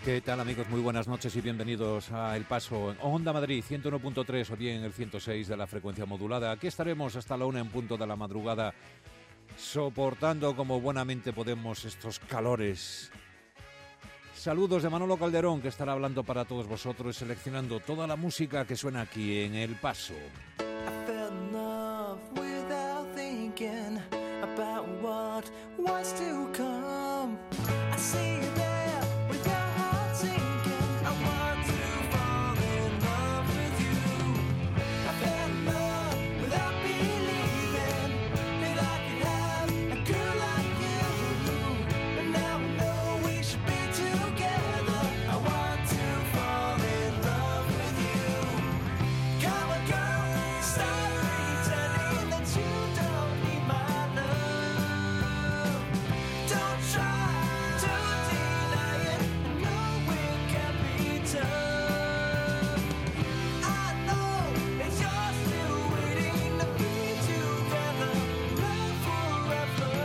¿Qué tal, amigos? Muy buenas noches y bienvenidos a El Paso en Onda Madrid 101.3 o bien el 106 de la frecuencia modulada. Aquí estaremos hasta la 1 en punto de la madrugada, soportando como buenamente podemos estos calores. Saludos de Manolo Calderón, que estará hablando para todos vosotros, seleccionando toda la música que suena aquí en El Paso. I fell in love without thinking about what was to come. I see you there with your heart sinking. I want to fall in love with you. I fell in love without believing that I could have a girl like you. And now I know we should be together. I want to fall in love with you. Come on, girl, stop pretending that you don't need my love. Don't try to deny it. I know it can be tough. I know that you're still waiting to be together, love forever.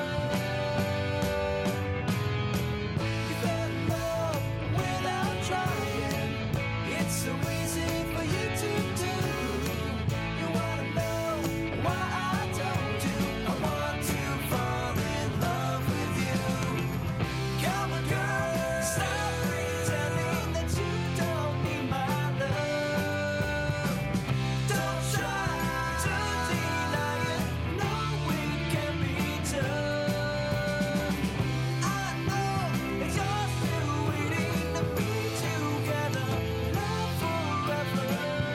You fell in love without trying. It's so easy for you to do. You wanna know why I told you I want to fall in love with you. Come on, girl, stop pretending that you don't need my love. Don't try to deny it. No, it can be tough. I know that you're still waiting to be together, love forever.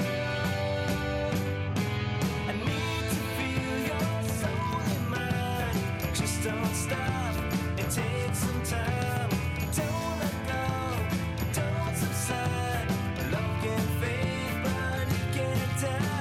I need to feel your soul in mine. Just don't stop, it takes some time. Don't let go, don't subside. Love can fade, but it can't die.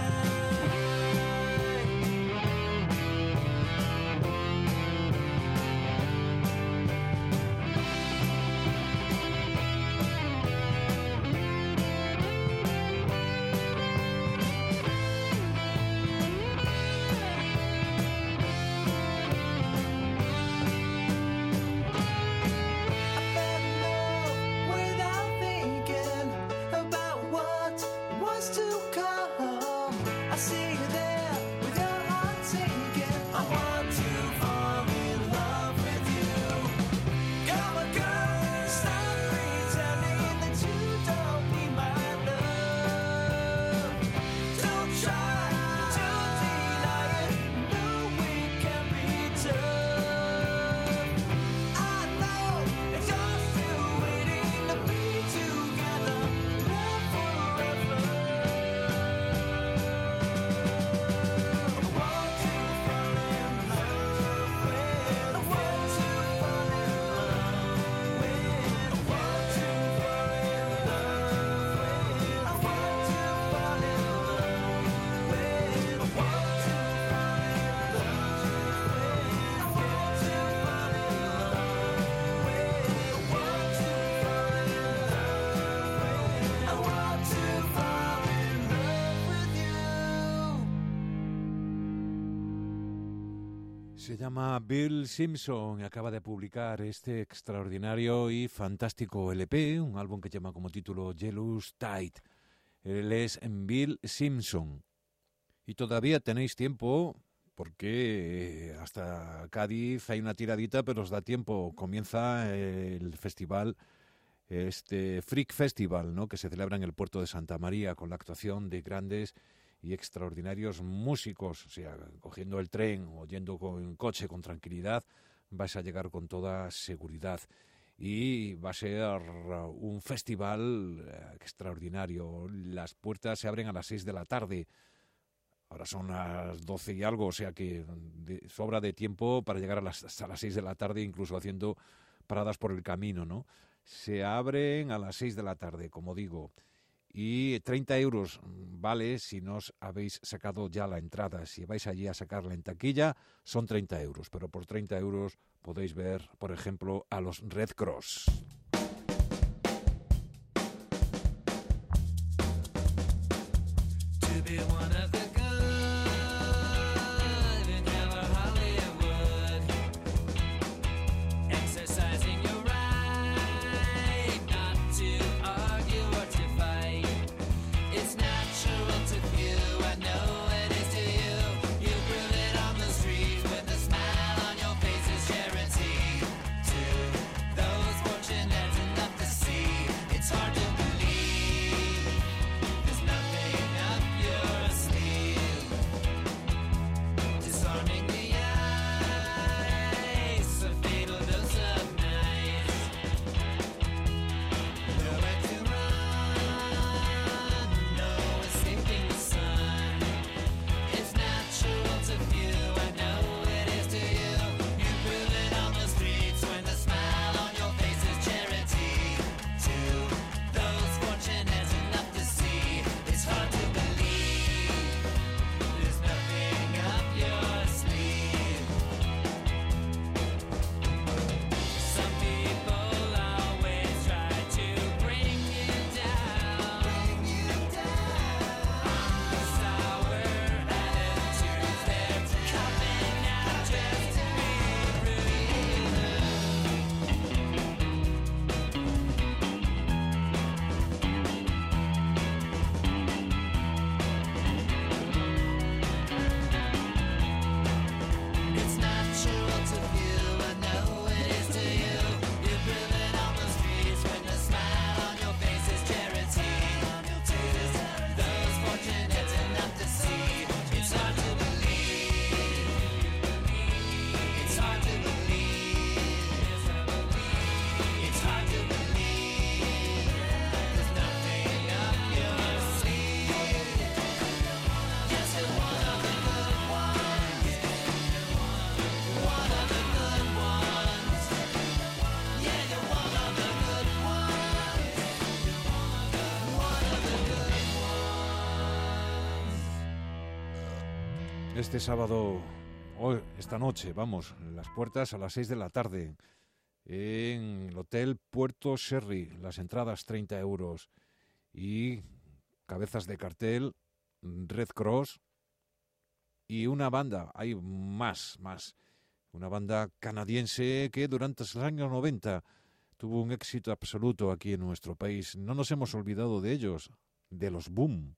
I fell in love without thinking about what was to come. I see you there with your heart sinking. I want to fall in love with you. Come on, girl, stop pretending that you don't need my love. Don't try to deny it. No, it can be tough. I know that you're still waiting to be together, love forever. I want to fall in love with. I want to fall in love with. I want to fall in love with. I want to fall in love with. I want to fall in love with. I want to fall in love with. I want to fall in love with you. Se llama Bill Simpson y acaba de publicar este extraordinario y fantástico LP, un álbum que lleva como título Jealous Tide. Él es Bill Simpson. Y todavía tenéis tiempo, porque hasta Cádiz hay una tiradita, pero os da tiempo. Comienza el festival, este Freak Festival, ¿no?, que se celebra en el puerto de Santa María, con la actuación de grandes y extraordinarios músicos. O sea, cogiendo el tren o yendo con coche con tranquilidad, vais a llegar con toda seguridad. Y va a ser un festival extraordinario. Las puertas se abren a las 6 de la tarde. Ahora son las 12 y algo, o sea que sobra de tiempo para llegar hasta las 6 de la tarde, incluso haciendo paradas por el camino, ¿no? Se abren a las 6 de la tarde, como digo, y 30 euros vale si no os habéis sacado ya la entrada. Si vais allí a sacarla en taquilla, son 30 euros, pero por 30 euros podéis ver, por ejemplo, a los Red Cross. To be one of the good in our Hollywood, exercising your right not to Este sábado, hoy, esta noche, vamos, las puertas a las 6 de la tarde en el Hotel Puerto Sherry, las entradas 30 euros y cabezas de cartel, Red Cross y una banda, hay más, una banda canadiense que durante los años 90 tuvo un éxito absoluto aquí en nuestro país. No nos hemos olvidado de ellos, de los Boom.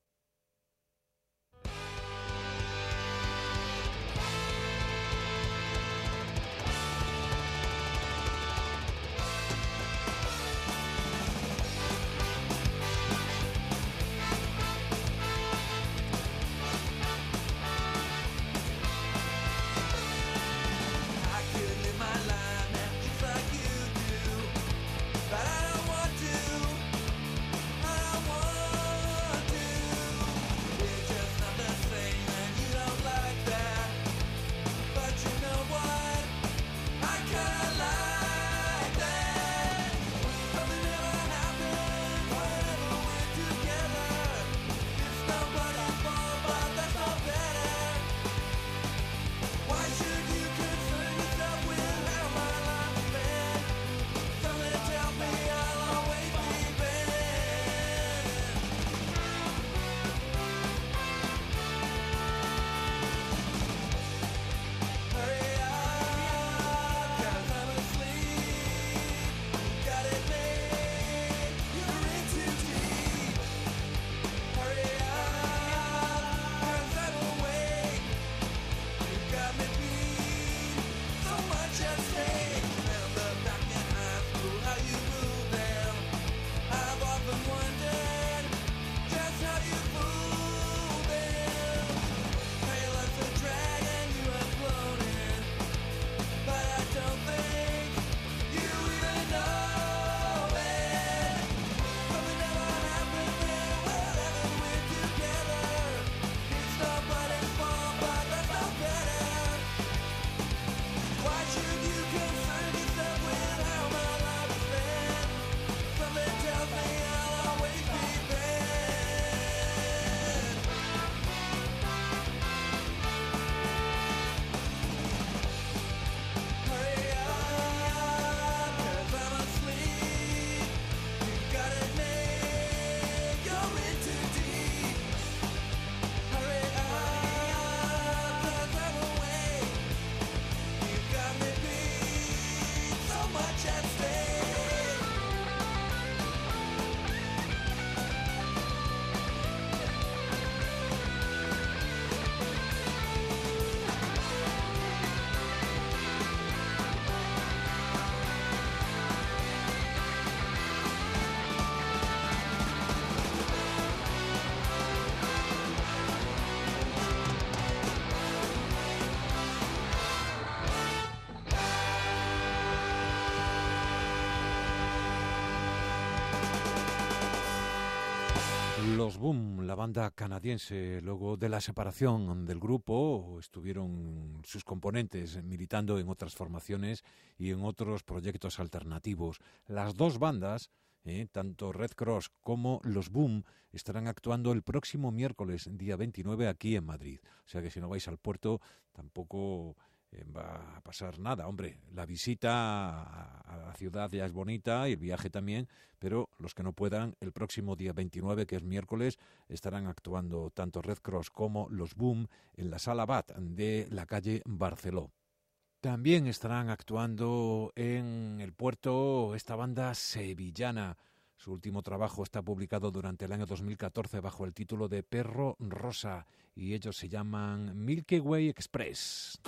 Los Boom, la banda canadiense, luego de la separación del grupo, estuvieron sus componentes militando en otras formaciones y en otros proyectos alternativos. Las dos bandas, tanto Red Cross como los Boom, estarán actuando el próximo miércoles, día 29, aquí en Madrid. O sea que si no vais al puerto, tampoco va a pasar nada. Hombre, la visita a la ciudad ya es bonita y el viaje también, pero los que no puedan, el próximo día 29, que es miércoles, estarán actuando tanto Red Cross como los Boom en la Sala Bat de la calle Barceló. También estarán actuando en el puerto esta banda sevillana. Su último trabajo está publicado durante el año 2014 bajo el título de Perro Rosa y ellos se llaman Milky Way Express.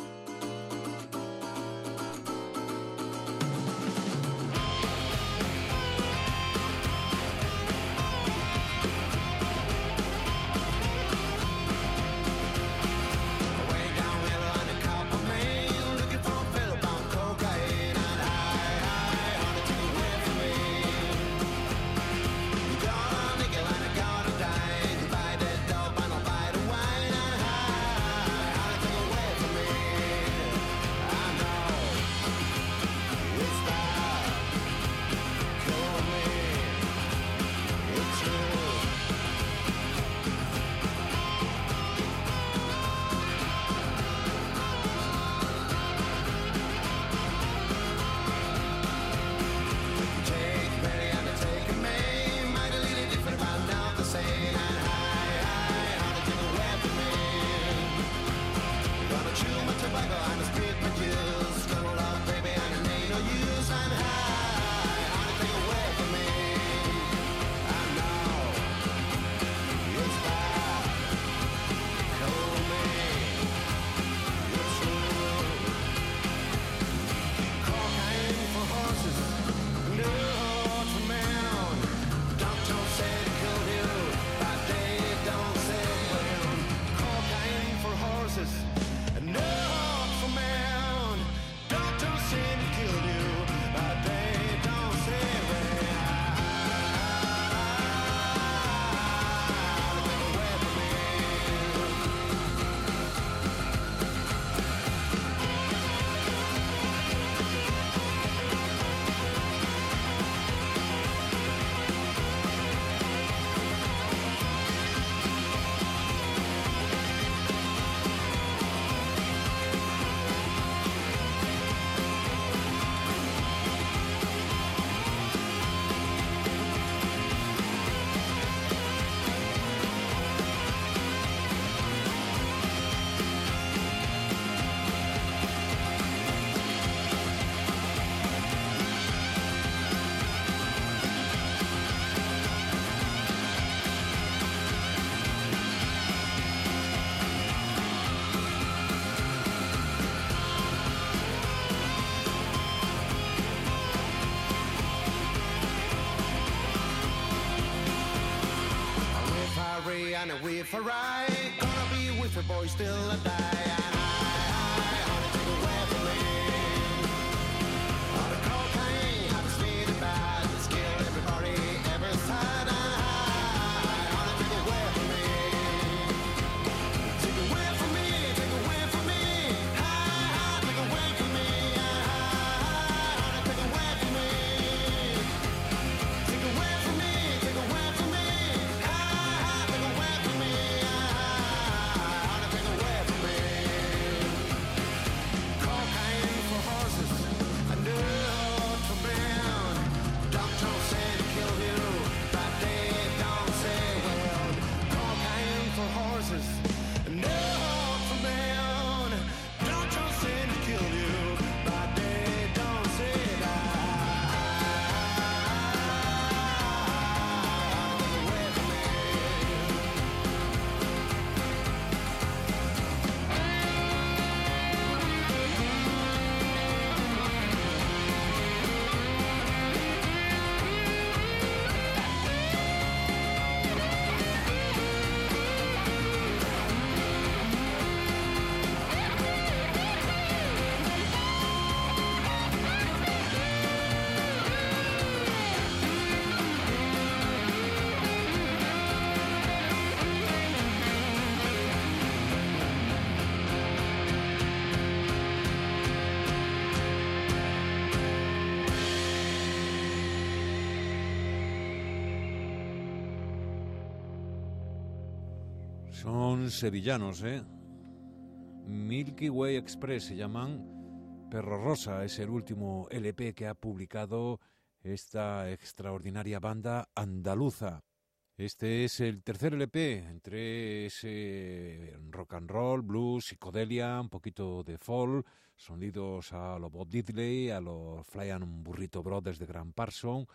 Away and a way for right. Gonna be with the boys till I die. And I wanna take away from me. All the cocaine, how to speed it bad. It's killed everybody, every side. And I wanna take away from me. Take away from me, take away from me. Take away from me. Take away from me. Take away from me, take away from me. Take away from me. Take away from me. Cocaine for horses, a note for men. Doctors say to kill you, but they don't say well. Cocaine for horses, a note for men. Doctors say to kill you, but they don't say that. Take away from me. Son sevillanos, ¿eh? Milky Way Express se llaman. Perro Rosa es el último LP que ha publicado esta extraordinaria banda andaluza. Este es el tercer LP entre ese rock and roll, blues, psicodelia, un poquito de folk, sonidos a lo Bob Diddley, a lo Fly and Burrito Brothers de Graham Parsons.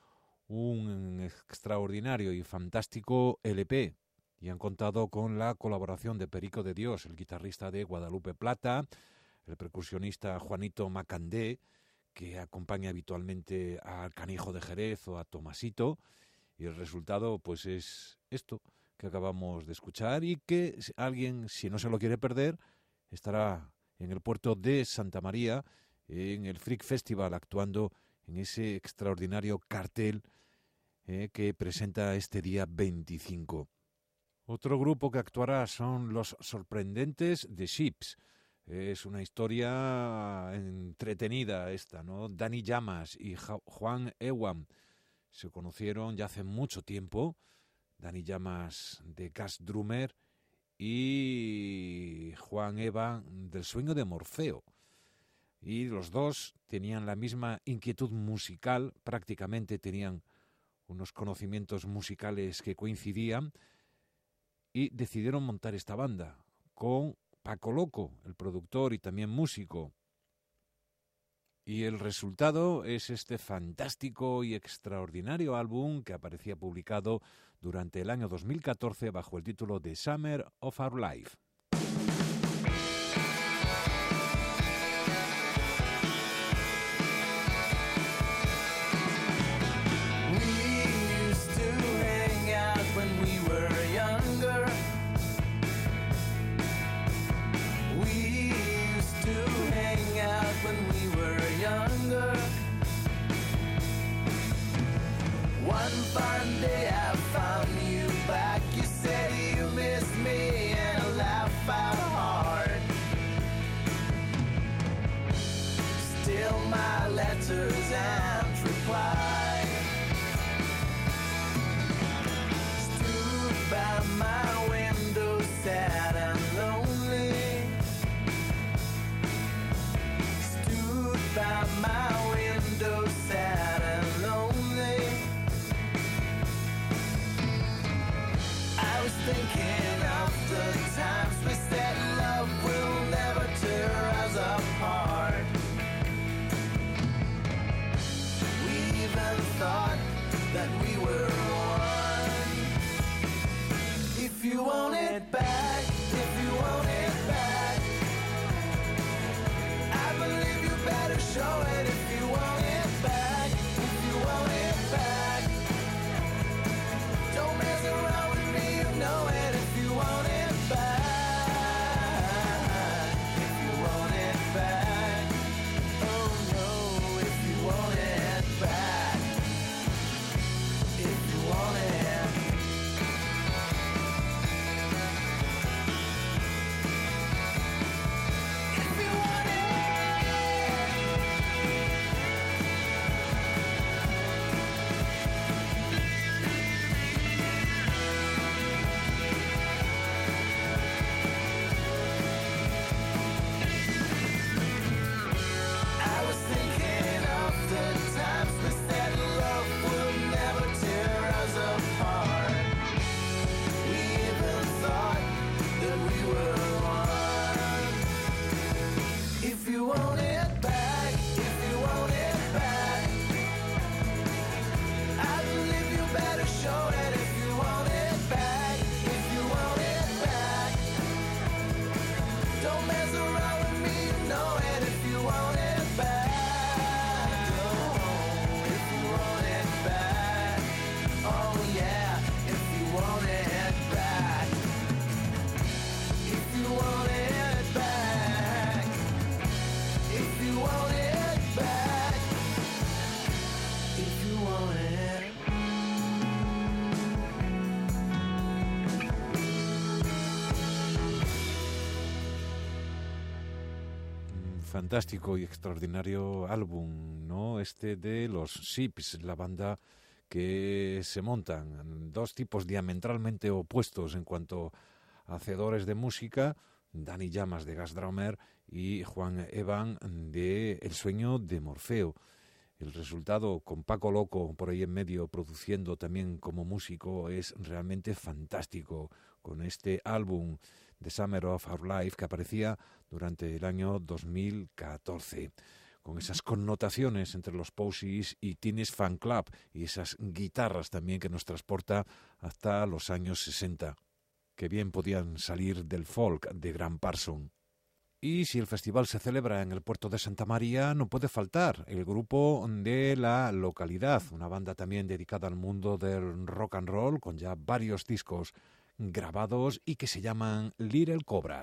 Un extraordinario y fantástico LP. Y han contado con la colaboración de Perico de Dios, el guitarrista de Guadalupe Plata, el percusionista Juanito Macandé, que acompaña habitualmente al Canijo de Jerez o a Tomasito, y el resultado pues es esto que acabamos de escuchar y que alguien, si no se lo quiere perder, estará en el puerto de Santa María, en el Freak Festival, actuando en ese extraordinario cartel que presenta este día 25. Otro grupo que actuará son los sorprendentes The Ships. Es una historia entretenida esta, ¿no? Dani Llamas y Juan Ewan se conocieron ya hace mucho tiempo. Dani Llamas de Gas Drummer y Juan Ewan del Sueño de Morfeo. Y los dos tenían la misma inquietud musical, prácticamente tenían unos conocimientos musicales que coincidían, y decidieron montar esta banda con Paco Loco, el productor y también músico. Y el resultado es este fantástico y extraordinario álbum que aparecía publicado durante el año 2014 bajo el título The Summer of Our Life. One fine day I found you back. You said you missed me, and I laughed out hard. Still my letters and reply. Stood by my window, sad and lonely. Stood by my window, sad and lonely. I was thinking of the times we said love will never tear us apart. We even thought that we were one. If you want it back, if you want it back, I believe you better show it. If you want it back, if you want it back, don't mess around with me, you know it. fantástico y extraordinario álbum, ¿no? Este de los Sips, la banda que se montan dos tipos diametralmente opuestos en cuanto a hacedores de música, Dani Llamas de Gas Drummer y Juan Evan de El sueño de Morfeo. El resultado, con Paco Loco por ahí en medio produciendo también como músico, es realmente fantástico, con este álbum The Summer of Our Life que aparecía durante el año 2014, con esas connotaciones entre los Posies y Teenage Fan Club y esas guitarras también que nos transporta hasta los años 60, que bien podían salir del folk de Graham Parsons. Y si el festival se celebra en el puerto de Santa María, no puede faltar el grupo de la localidad, una banda también dedicada al mundo del rock and roll, con ya varios discos grabados y que se llaman Little Cobras.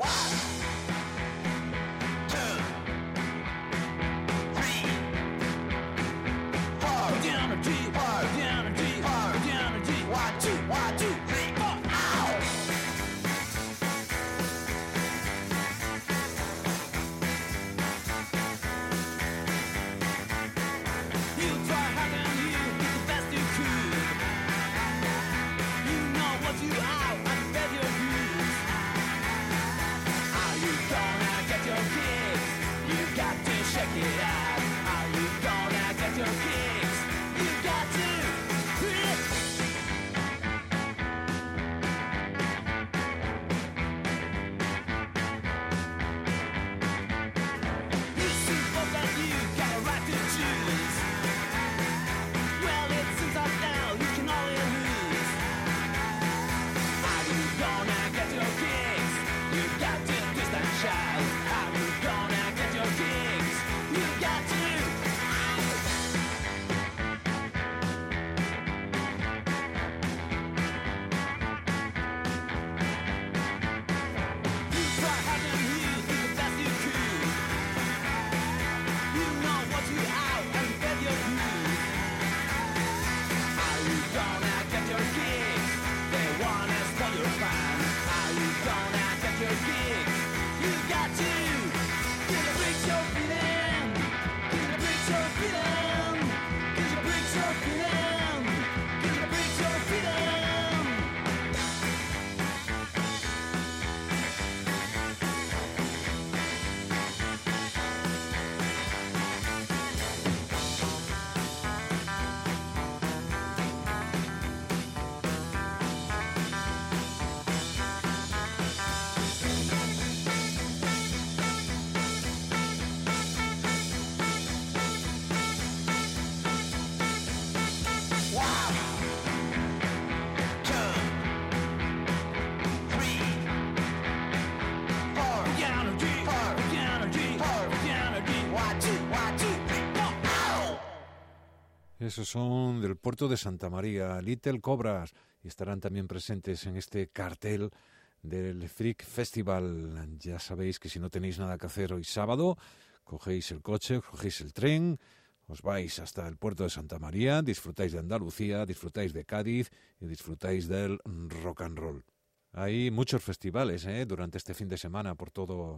Esos son del puerto de Santa María, Little Cobras, y estarán también presentes en este cartel del Freak Festival. Ya sabéis que si no tenéis nada que hacer hoy sábado, cogéis el coche, cogéis el tren, os vais hasta el puerto de Santa María, disfrutáis de Andalucía, disfrutáis de Cádiz y disfrutáis del rock and roll. Hay muchos festivales durante este fin de semana por todo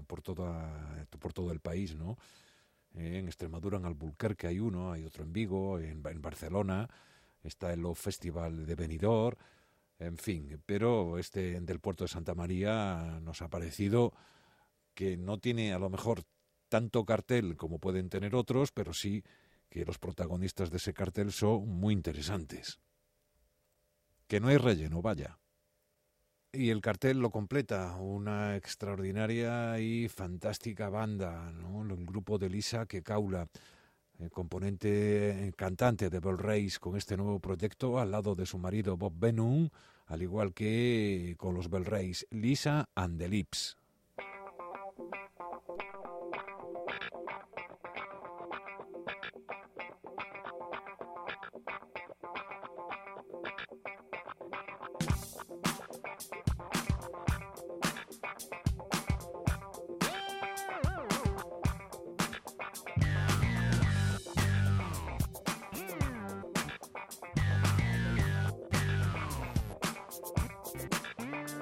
el país, ¿no? En Extremadura, en Albuquerque hay uno, hay otro en Vigo, en Barcelona, está el Love Festival de Benidorm, en fin, pero este del puerto de Santa María nos ha parecido que no tiene a lo mejor tanto cartel como pueden tener otros, pero sí que los protagonistas de ese cartel son muy interesantes. Que no hay relleno, vaya. Y el cartel lo completa una extraordinaria y fantástica banda, ¿no? El grupo de Lisa Kekaula, cantante de Bell Race, con este nuevo proyecto al lado de su marido Bob Benum, al igual que con los Bell Race, Lisa and the Lips.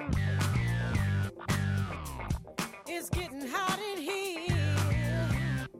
It's getting hot in here.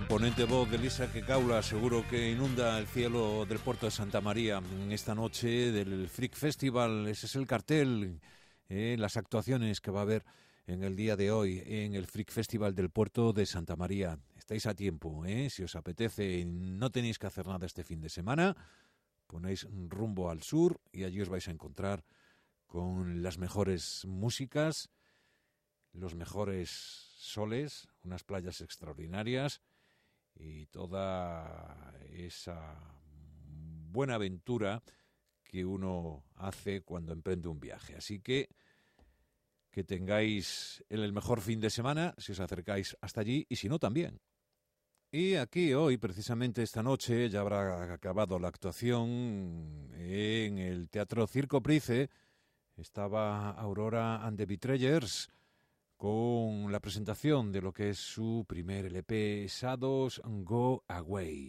imponente voz de Lisa Kekaula seguro que inunda el cielo del puerto de Santa María en esta noche del Freak Festival. Ese es el cartel, las actuaciones que va a haber en el día de hoy en el Freak Festival del puerto de Santa María. Estáis a tiempo, si os apetece, no tenéis que hacer nada este fin de semana, ponéis rumbo al sur y allí os vais a encontrar con las mejores músicas, los mejores soles, unas playas extraordinarias y toda esa buena aventura que uno hace cuando emprende un viaje. Así que tengáis el mejor fin de semana si os acercáis hasta allí y si no también. Y aquí hoy, precisamente esta noche, ya habrá acabado la actuación en el Teatro Circo Price. Estaba Aurora and the Betrayers con la presentación de lo que es su primer LP, Shadows Go Away.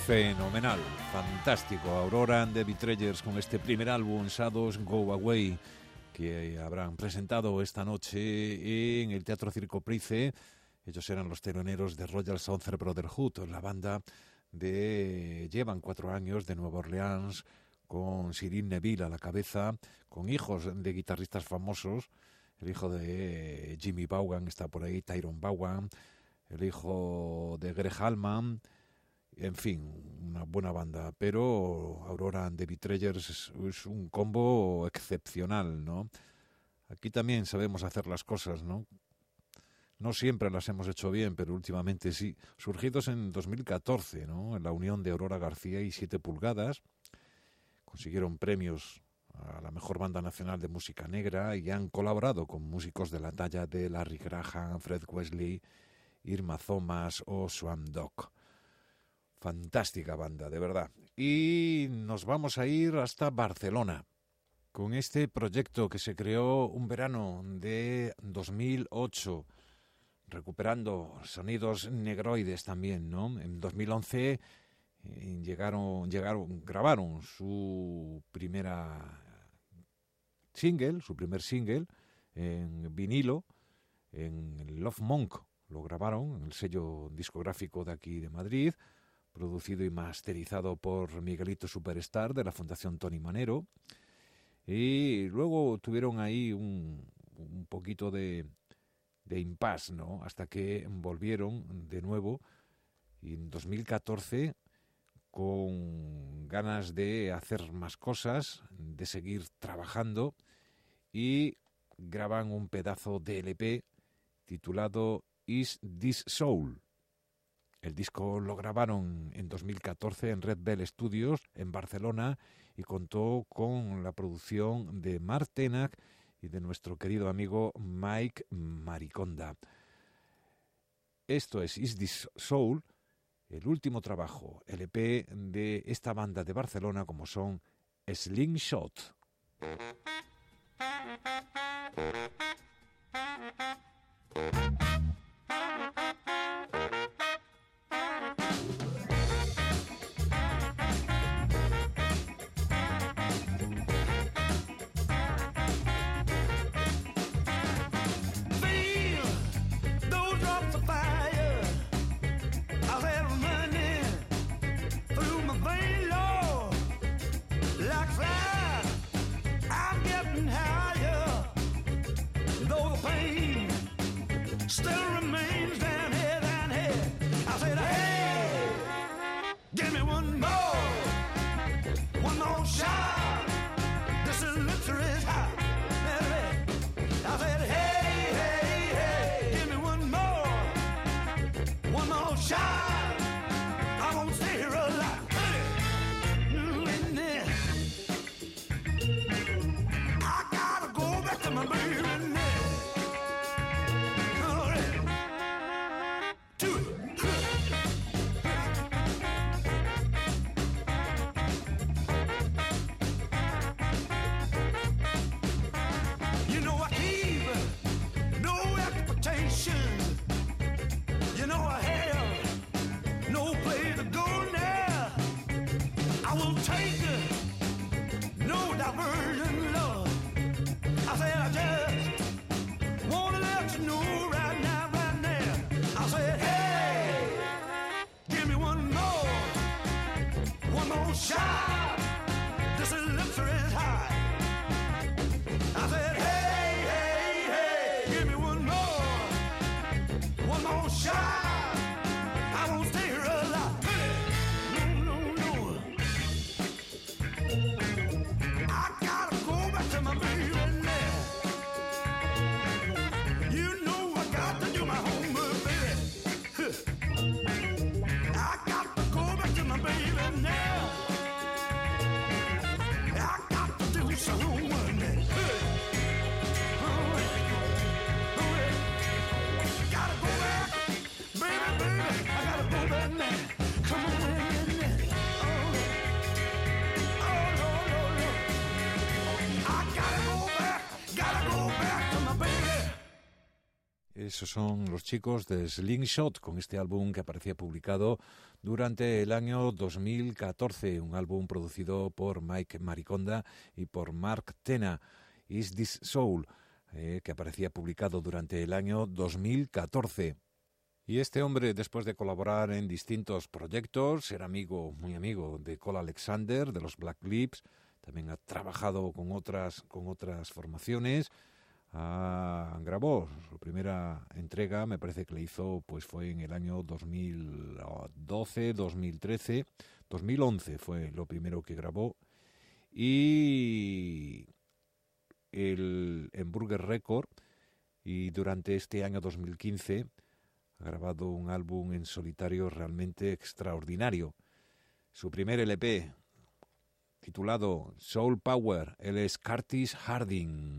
Fenomenal, fantástico. Aurora and the Betrayers con este primer álbum, Shadows Go Away, que habrán presentado esta noche en el Teatro Circo Price. Ellos eran los teloneros de Royal Southern Brotherhood, la banda llevan 4 años de Nueva Orleans, con Cyril Neville a la cabeza, con hijos de guitarristas famosos. El hijo de Jimmy Vaughan está por ahí, Tyrone Vaughan, el hijo de Greg Allman. En fin, una buena banda, pero Aurora and the Betrayers es un combo excepcional, ¿no? Aquí también sabemos hacer las cosas, ¿no? No siempre las hemos hecho bien, pero últimamente sí. Surgidos en 2014, ¿no? En la unión de Aurora García y 7 pulgadas, consiguieron premios a la mejor banda nacional de música negra y han colaborado con músicos de la talla de Larry Graham, Fred Wesley, Irma Thomas o Swamp Dogg. Fantástica banda, de verdad. Y nos vamos a ir hasta Barcelona con este proyecto que se creó un verano de 2008, recuperando sonidos negroides también, ¿no? En 2011 grabaron su primer single en vinilo, en Love Monk. Lo grabaron en el sello discográfico de aquí de Madrid, producido y masterizado por Miguelito Superstar de la Fundación Tony Manero, y luego tuvieron ahí un poquito de impasse, ¿no? Hasta que volvieron de nuevo y en 2014 con ganas de hacer más cosas, de seguir trabajando, y graban un pedazo de LP titulado Is This Soul. El disco lo grabaron en 2014 en Red Bell Studios en Barcelona y contó con la producción de Mark Tenac y de nuestro querido amigo Mike Mariconda. Esto es Is This Soul, el último trabajo, LP de esta banda de Barcelona como son Slingshot. Esos son los chicos de Slingshot con este álbum que aparecía publicado durante el año 2014, un álbum producido por Mike Mariconda y por Mark Tena, Is This Soul, que aparecía publicado durante el año 2014. Y este hombre, después de colaborar en distintos proyectos, ser amigo, muy amigo de Cole Alexander, de los Black Lips, también ha trabajado con otras formaciones. Grabó su primera entrega, me parece que le hizo, pues fue en el año 2012, 2013, 2011 fue lo primero que grabó, y el Hamburger Record, y durante este año 2015 ha grabado un álbum en solitario realmente extraordinario. Su primer LP, titulado Soul Power, él es Curtis Harding.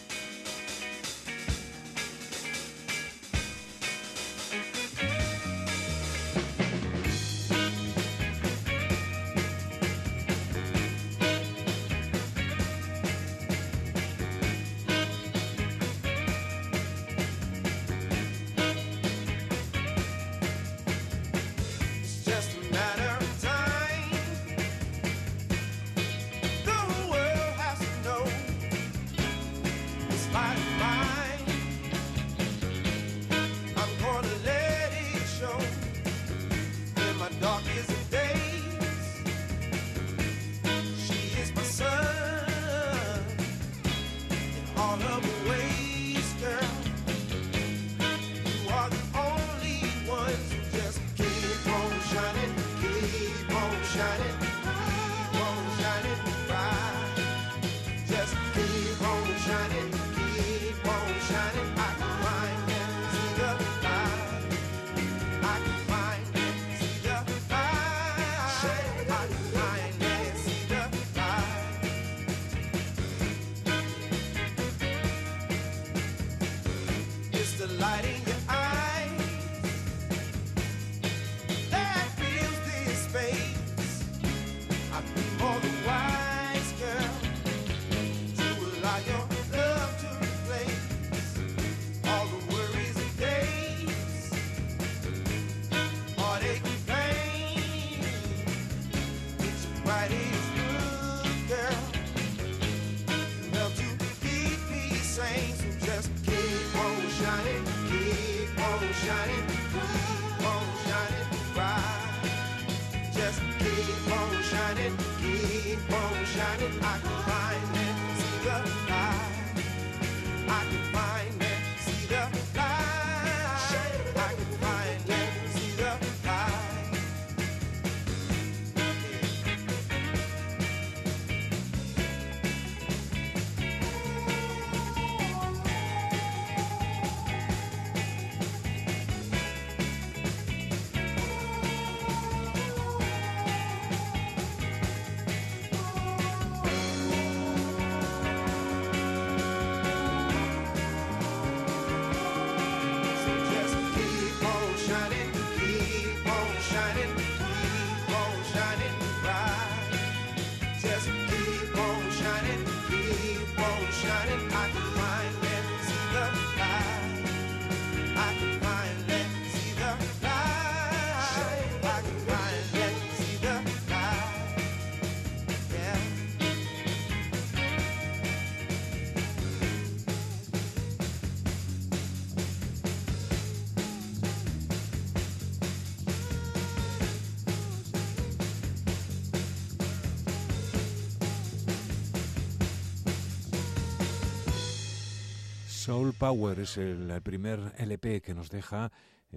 Soul Power es el primer LP que nos deja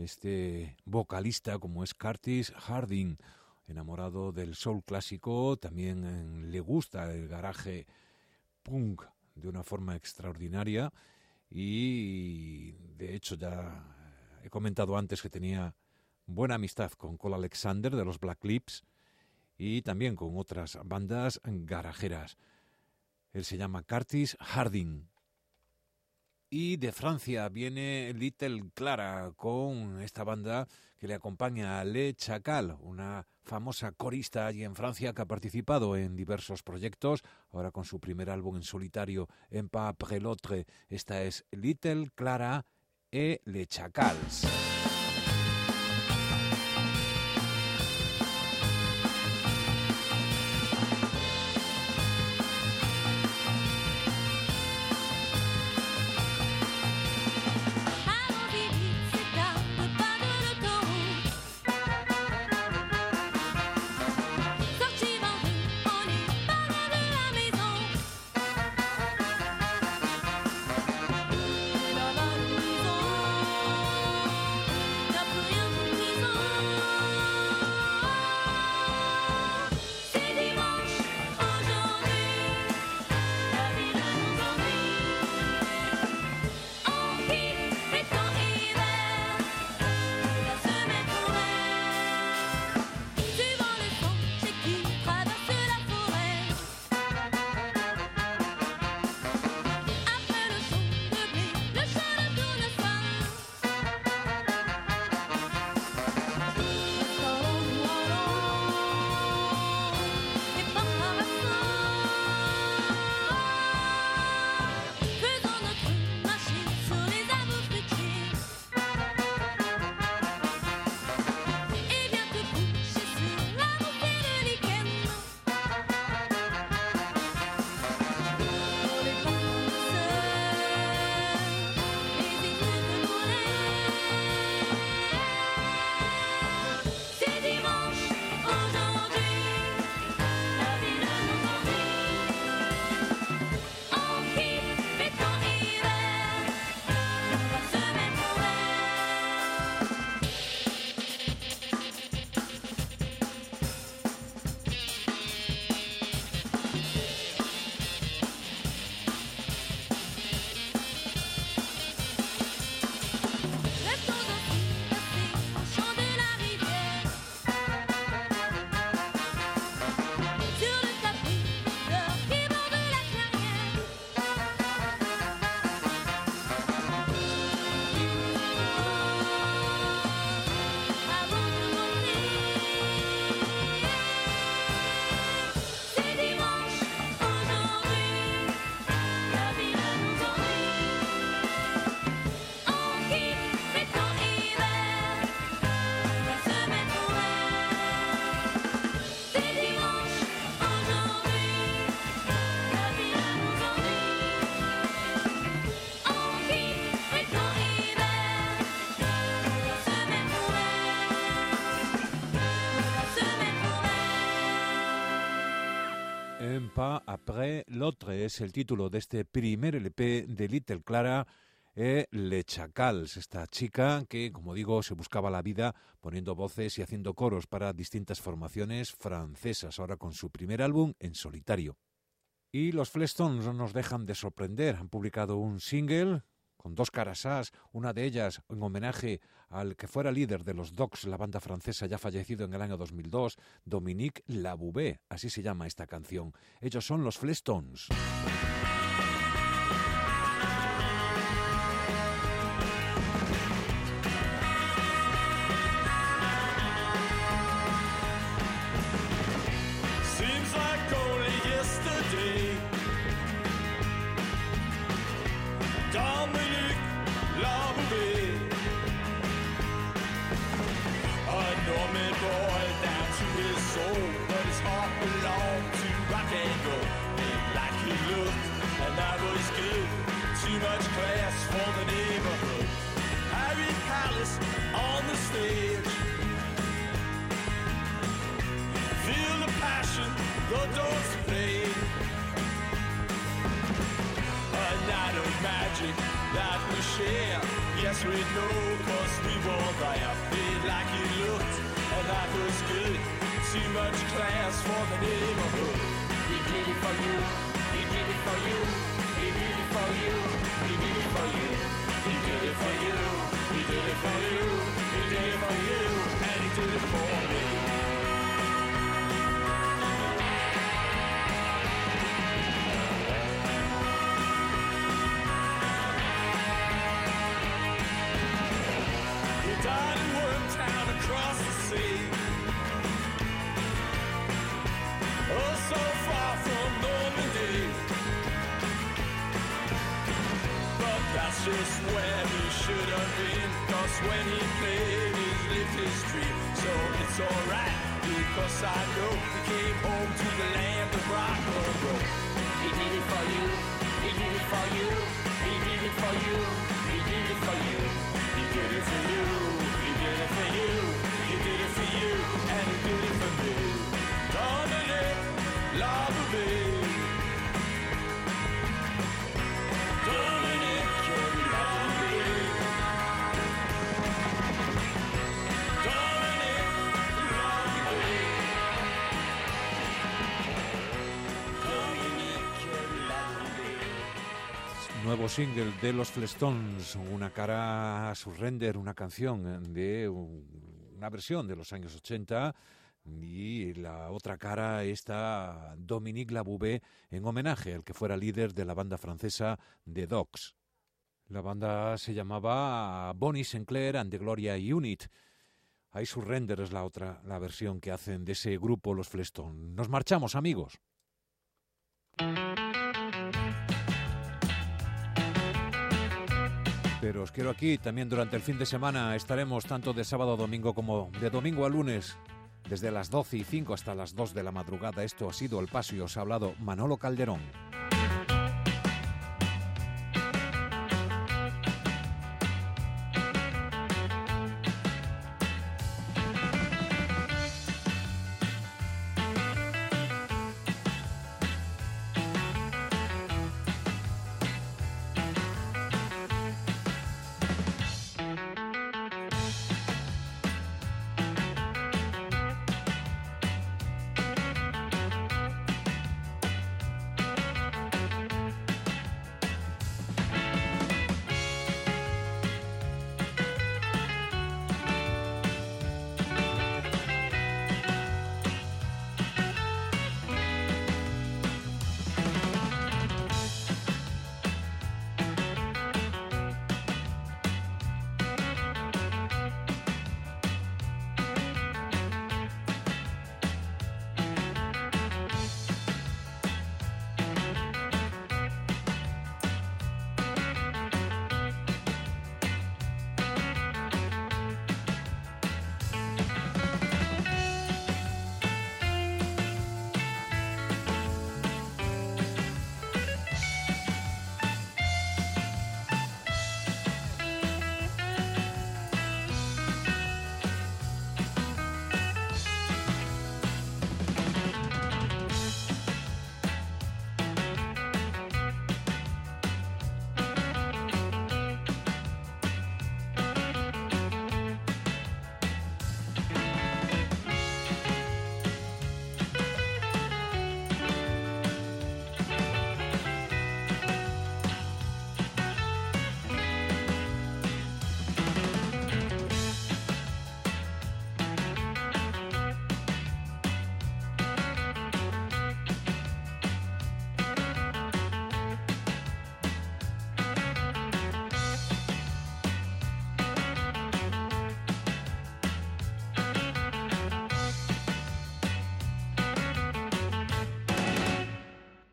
este vocalista como es Curtis Harding, enamorado del soul clásico, también le gusta el garaje punk de una forma extraordinaria y de hecho ya he comentado antes que tenía buena amistad con Cole Alexander de los Black Lips y también con otras bandas garajeras. Él se llama Curtis Harding. Y de Francia viene Little Clara con esta banda que le acompaña a Le Chacal, una famosa corista allí en Francia que ha participado en diversos proyectos, ahora con su primer álbum en solitario, En pas après l'autre. Esta es Little Clara e Les Chacals. Un pas après l'autre es el título de este primer LP de Little Clara e Les Chacals, esta chica que, como digo, se buscaba la vida poniendo voces y haciendo coros para distintas formaciones francesas, ahora con su primer álbum en solitario. Y los Flintstones no nos dejan de sorprender, han publicado un single con dos caras as, una de ellas en homenaje al que fuera líder de los Dogs, la banda francesa ya fallecido en el año 2002, Dominique Laboubé, así se llama esta canción. Ellos son los Flintstones. Seems like only yesterday Dominique Laboubé, a Norman boy down to his soul, but his heart belonged to rock and roll. Ain't like he looked, and that was good. Too much class for the neighborhood. Harry Palace on the stage. Feel the passion, the doors play. A night of magic that we share. Yes, we know, cause we were there. Did like it looked, and that was good. Too much class for the neighborhood. We did it for you, we did it for you, we did it for you, we did it for you, we did it for you, we did it for you, we did it for you, and he did it for me. Died in Wormtown across the sea. Oh, so far from Normandy. But that's just where we should have when he played his latest street. So it's alright, because I know he came home to the land of rock and roll. He did it for you, he did it for you, he did it for you, he did it for you, he did it for you, he did it for you, he did it for you, and he did it for me. Dominic, love me. Dominic, love me. Dominic, love me. Dominic, love me. Nuevo single de los Flestones, una cara a Surrender, una canción de una versión de los años 80, y la otra cara está Dominique Laboubé, en homenaje al que fuera líder de la banda francesa The Dogs. La banda se llamaba Bonnie Sinclair and the Gloria Unit. I Surrender es la versión que hacen de ese grupo los Flestones. Nos marchamos, amigos. Pero os quiero aquí también durante el fin de semana. Estaremos tanto de sábado a domingo como de domingo a lunes, desde las 12:05 hasta las 2 de la madrugada. Esto ha sido El Paso y os ha hablado Manolo Calderón.